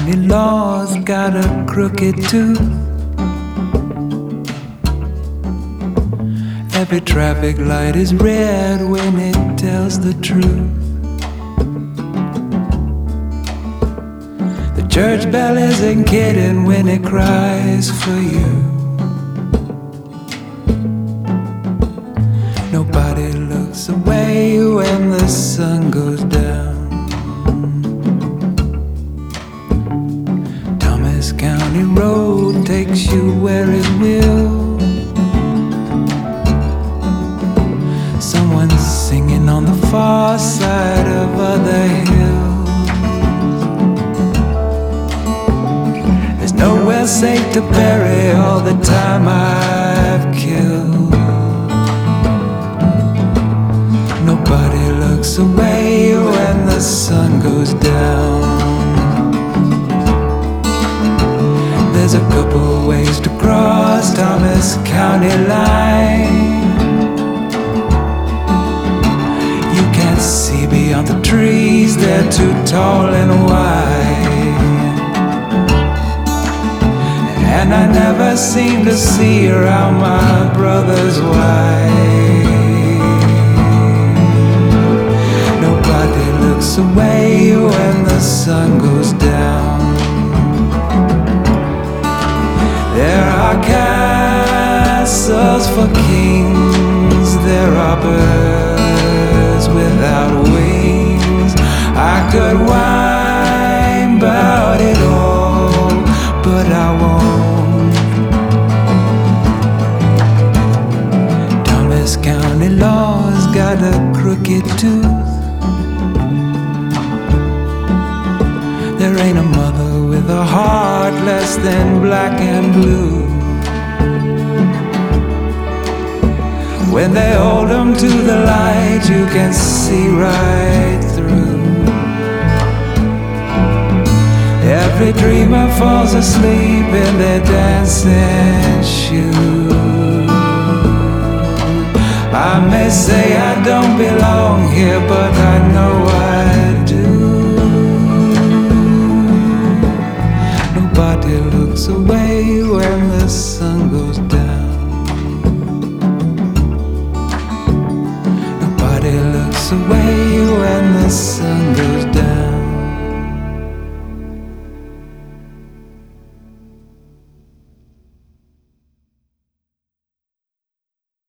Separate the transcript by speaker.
Speaker 1: County law's got a crooked tooth. Every traffic light is red when it tells the truth. The church bell isn't kidding when it cries for you. Nobody looks away when the sun goes down. Thomas County Road takes you where it will. Someone's singing on the far side of other hills. There's nowhere safe to bury all the time I've killed. Nobody looks away when the sun goes down. There's a couple ways to cross Thomas County line. You can't see beyond the trees, they're too tall and wide. And I never seem to see around my brother's wife. Nobody looks away when the sun goes down. There are castles for kings, there are birds without wings. I could whine about it all, but I won't. Thomas County law's got a crooked tooth. There ain't a mother with a heart less than black and blue. When they hold them to the light, you can see right through. Every dreamer falls asleep in their dancing shoes. I may say I don't belong here, but I know I do. Nobody looks away when the sun goes down. Nobody looks away when the sun